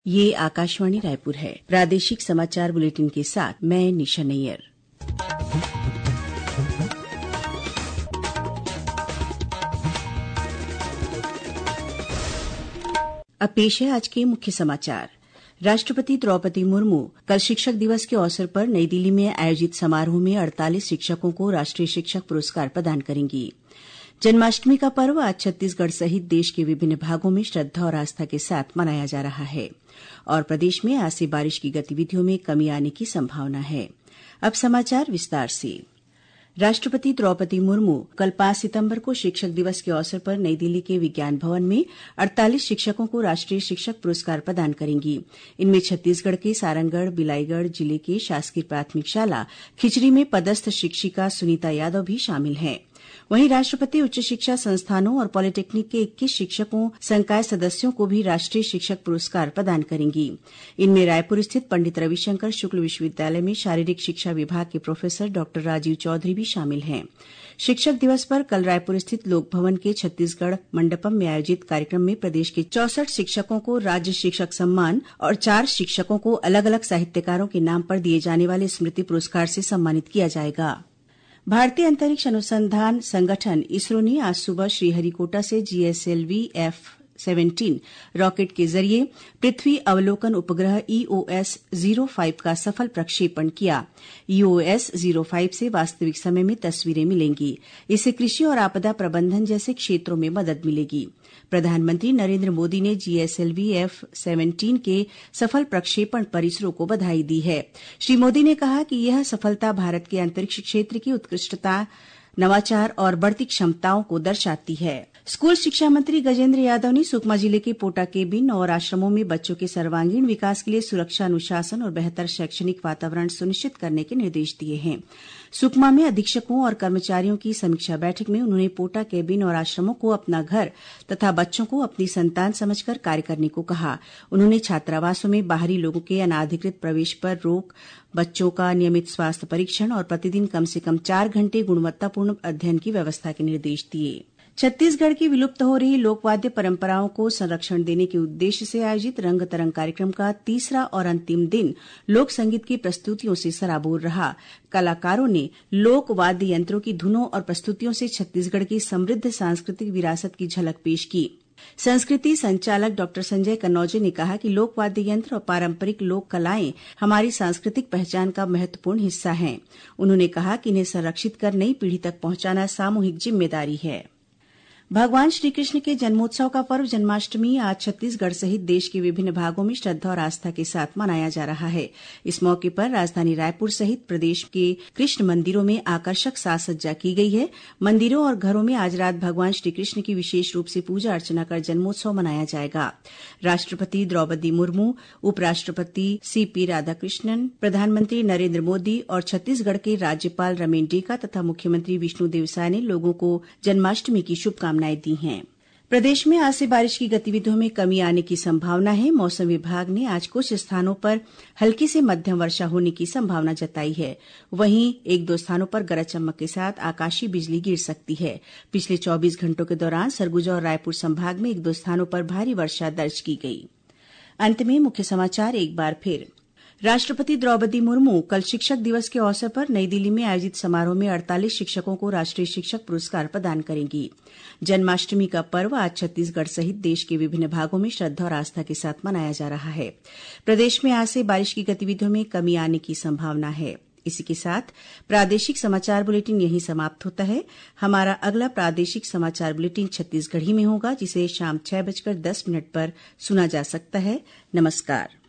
ये आकाशवाणी रायपुर है। प्रादेशिक समाचार बुलेटिन के साथ मैं निशा नैयर। अब पेश है आज के मुख्य समाचार। राष्ट्रपति द्रौपदी मुर्मू कल शिक्षक दिवस के अवसर पर नई दिल्ली में आयोजित समारोह में 48 शिक्षकों को राष्ट्रीय शिक्षक पुरस्कार प्रदान करेंगी। जन्माष्टमी का पर्व आज छत्तीसगढ़ सहित देश के विभिन्न भागों में श्रद्धा और आस्था के साथ मनाया जा रहा है और प्रदेश में आज से बारिश की गतिविधियों में कमी आने की संभावना है। अब समाचार विस्तार से। राष्ट्रपति द्रौपदी मुर्मू कल 5 सितंबर को शिक्षक दिवस के अवसर पर नई दिल्ली के विज्ञान भवन में 48 शिक्षकों को राष्ट्रीय शिक्षक पुरस्कार प्रदान करेंगी। इनमें छत्तीसगढ़ के सारंगढ़ बिलाईगढ़ जिले के शासकीय प्राथमिक शाला खिचरी में पदस्थ शिक्षिका सुनीता यादव भी शामिल हैं। वहीं राष्ट्रपति उच्च शिक्षा संस्थानों और पॉलिटेक्निक के 21 शिक्षकों संकाय सदस्यों को भी राष्ट्रीय शिक्षक पुरस्कार प्रदान करेंगी। इनमें रायपुर स्थित पंडित रविशंकर शुक्ल विश्वविद्यालय में शारीरिक शिक्षा विभाग के प्रोफेसर डॉक्टर राजीव चौधरी भी शामिल हैं। शिक्षक दिवस पर कल रायपुर स्थित लोक भवन के छत्तीसगढ़ मंडपम में आयोजित कार्यक्रम में प्रदेश के 64 शिक्षकों को राज्य शिक्षक सम्मान और 4 शिक्षकों को अलग अलग साहित्यकारों के नाम पर दिए जाने वाले स्मृति पुरस्कार से सम्मानित किया जाएगा। भारतीय अंतरिक्ष अनुसंधान संगठन इसरो ने आज सुबह श्रीहरिकोटा से GSLV F-17 रॉकेट के जरिए पृथ्वी अवलोकन उपग्रह EOS-05 का सफल प्रक्षेपण किया। EOS-05 से वास्तविक समय में तस्वीरें मिलेंगी। इससे कृषि और आपदा प्रबंधन जैसे क्षेत्रों में मदद मिलेगी। प्रधानमंत्री नरेंद्र मोदी ने GSLV F-17 के सफल प्रक्षेपण पर इसरो को बधाई दी है। श्री मोदी ने कहा कि यह सफलता भारत के अंतरिक्ष क्षेत्र की उत्कृष्टता, नवाचार और बढ़ती क्षमताओं को दर्शाती है। स्कूल शिक्षा मंत्री गजेंद्र यादव ने सुकमा जिले के पोटा केबिन और आश्रमों में बच्चों के सर्वांगीण विकास के लिए सुरक्षा, अनुशासन और बेहतर शैक्षणिक वातावरण सुनिश्चित करने के निर्देश दिए हैं। सुकमा में अधीक्षकों और कर्मचारियों की समीक्षा बैठक में उन्होंने पोटा केबिन और आश्रमों को अपना घर तथा बच्चों को अपनी संतान समझकर कार्य करने को कहा। उन्होंने छात्रावासों में बाहरी लोगों के अनाधिकृत प्रवेश पर रोक, बच्चों का नियमित स्वास्थ्य परीक्षण और प्रतिदिन कम से कम 4 घंटे गुणवत्तापूर्ण अध्ययन की व्यवस्था के निर्देश दिए। छत्तीसगढ़ की विलुप्त हो रही लोकवाद्य परंपराओं को संरक्षण देने के उद्देश्य से आयोजित रंग तरंग कार्यक्रम का तीसरा और अंतिम दिन लोक संगीत की प्रस्तुतियों से सराबोर रहा। कलाकारों ने लोक वाद्य यंत्रों की धुनों और प्रस्तुतियों से छत्तीसगढ़ की समृद्ध सांस्कृतिक विरासत की झलक पेश की। संस्कृति संचालक डॉक्टर संजय कन्नौजे ने कहा कि लोक वाद्य यंत्र और पारंपरिक लोक कलाएं हमारी सांस्कृतिक पहचान का महत्वपूर्ण हिस्सा हैं। उन्होंने कहा कि इन्हें संरक्षित कर नई पीढ़ी तक पहुंचाना सामूहिक जिम्मेदारी है। भगवान श्रीकृष्ण के जन्मोत्सव का पर्व जन्माष्टमी आज छत्तीसगढ़ सहित देश के विभिन्न भागों में श्रद्धा और आस्था के साथ मनाया जा रहा है। इस मौके पर राजधानी रायपुर सहित प्रदेश के कृष्ण मंदिरों में आकर्षक साज सज्जा की गई है। मंदिरों और घरों में आज रात भगवान श्रीकृष्ण की विशेष रूप से पूजा अर्चना कर जन्मोत्सव मनाया जाएगा। राष्ट्रपति द्रौपदी मुर्मू, उपराष्ट्रपति CP राधाकृष्णन, प्रधानमंत्री नरेंद्र मोदी और छत्तीसगढ़ के राज्यपाल रमेन डेका तथा मुख्यमंत्री विष्णुदेव साय ने लोगों को जन्माष्टमी की शुभकामनाएं दी हैं। प्रदेश में आज से बारिश की गतिविधियों में कमी आने की संभावना है। मौसम विभाग ने आज कुछ स्थानों पर हल्की से मध्यम वर्षा होने की संभावना जताई है। वहीं 1-2 स्थानों पर गरज चमक के साथ आकाशीय बिजली गिर सकती है। पिछले 24 घंटों के दौरान सरगुजा और रायपुर संभाग में 1-2 स्थानों पर भारी वर्षा दर्ज की गई। अंत में मुख्य समाचार एक बार फिर। राष्ट्रपति द्रौपदी मुर्मू कल शिक्षक दिवस के अवसर पर नई दिल्ली में आयोजित समारोह में 48 शिक्षकों को राष्ट्रीय शिक्षक पुरस्कार प्रदान करेंगी। जन्माष्टमी का पर्व आज छत्तीसगढ़ सहित देश के विभिन्न भागों में श्रद्धा और आस्था के साथ मनाया जा रहा है। प्रदेश में आज से बारिश की गतिविधियों में कमी आने की संभावना है। इसी के साथ प्रादेशिक समाचार बुलेटिन यहीं समाप्त होता है। हमारा अगला प्रादेशिक समाचार बुलेटिन छत्तीसगढ़ी में होगा, जिसे शाम 6:10 पर सुना जा सकता है। नमस्कार।